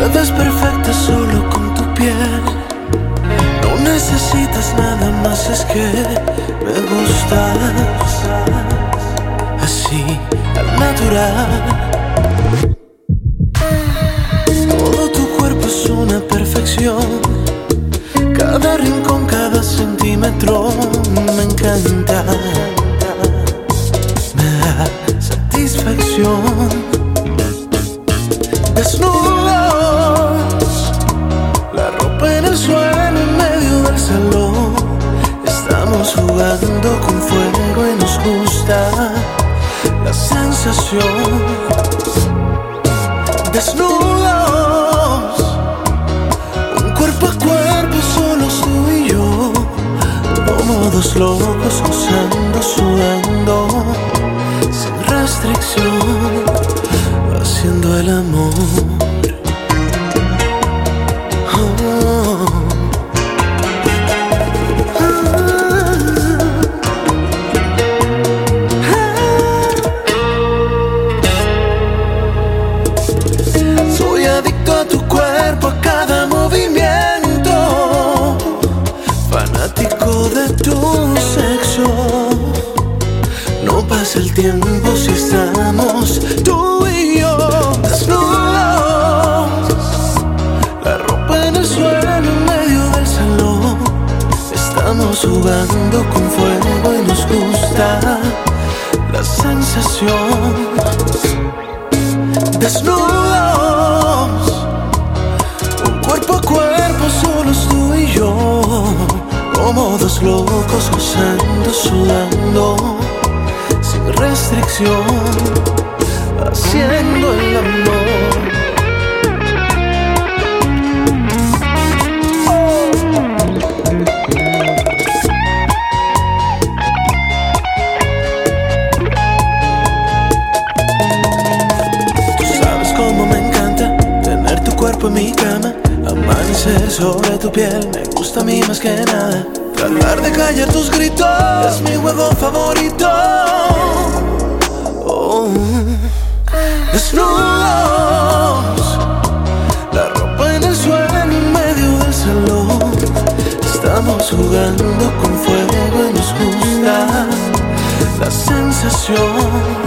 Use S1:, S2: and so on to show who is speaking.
S1: ves perfecta solo con tu piel. No necesitas nada más, es que me gustas así, al natural. Todo tu cuerpo es una perfección. Cada rincón, cada centímetro me encanta. Me da satisfacción. Desnudos, la ropa en el suelo en medio del salón. Estamos jugando con fuego y nos gusta la sensación. Desnudos, un cuerpo a cuerpo, solos tú y yo, como dos locos gozando, sudando, sin restricción, haciendo el amor. Soy adicto a tu cuerpo, a cada movimiento, fanático de tu sexo. No pasa el tiempo si estamos tú y yo. Desnudos, la ropa en el suelo en medio del salón. Estamos jugando con fuego y nos gusta la sensación. Desnudos, un cuerpo a cuerpo, solos tú y yo, como dos locos gozando, sudando, sin restricción, haciendo el amor. En mi cama, amanecer sobre tu piel, me gusta a mí más que nada. Tratar de callar tus gritos es mi juego favorito. Oh. Desnudos, la ropa en el suelo en medio del salón. Estamos jugando con fuego y nos gusta la sensación.